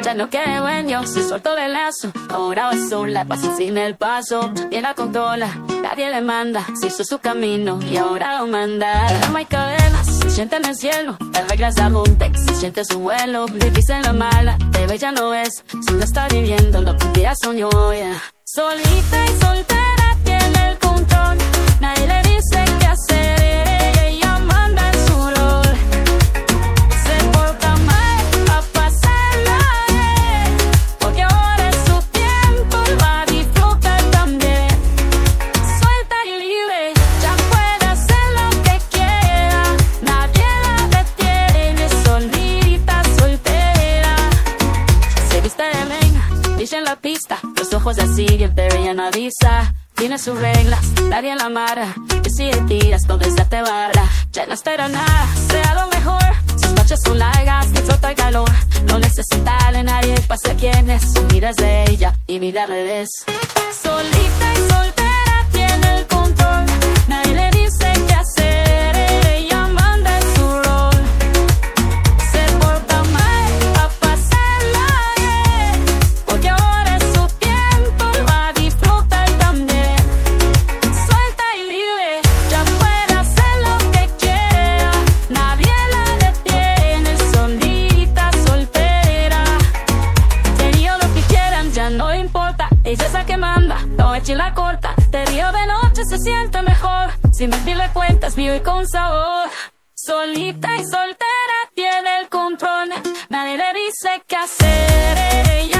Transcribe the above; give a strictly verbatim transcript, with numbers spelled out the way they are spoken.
Ya no quiere dueño, se soltó del lazo. Ahora va sola, pasa sin el paso. Ella la controla, nadie le manda. Se hizo su camino y ahora lo manda. No hay cadenas, se siente en el cielo. Las reglas a Runtex, se siente su vuelo. Difícil la mala, de ya no es. Solo está viviendo lo que un día soñó, yeah. Solita y soltera tiene el control. Nadie le dice qué hacer, ella manda en su rol. Se porta mal a pasarla bien, porque ahora es su tiempo, va a disfrutar también. Suelta y libre, ya puede hacer lo que quiera. Nadie la detiene, solita, soltera. Se viste de venga, dice en la pista. Los ojos así, pero ella no avisa. Tiene sus reglas, nadie la amarra. Que si le tiras, todo esa te barra. Ya no espera nada, sea lo mejor. Sus noches son largas, disfruta el calor. No necesita de nadie, pasa quién es. Su vida es de ella y mira al revés. Solita y soltera tiene el control. Nadie le dice qué hacer, ella manda en su rol. Se porta mal a pasarla bien, porque ahora es su tiempo, va a disfrutar también. Suelta y libre, ya puede hacer lo que quiera. Nadie la detiene, solita, soltera. Te digo lo que quieran, ya no importa. Ella es la que manda, no eche la corta. Te río de noche, se siente mejor. Sin mentirle cuentas, vivo y con sabor. Solita y soltera tiene el control. Nadie le dice qué hacer, ella